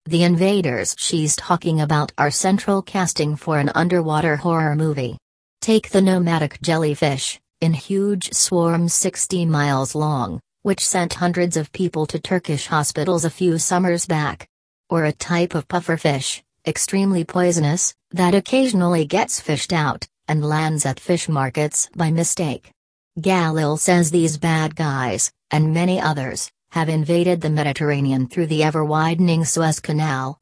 The invaders she's talking about are central casting for an underwater horror movie. Take the nomadic jellyfish, in huge swarms 60 miles long, which sent hundreds of people to Turkish hospitals a few summers back. Or a type of pufferfish, extremely poisonous, that occasionally gets fished out, and lands at fish markets by mistake. Galil says these bad guys, and many others, have invaded the Mediterranean through the ever-widening Suez Canal,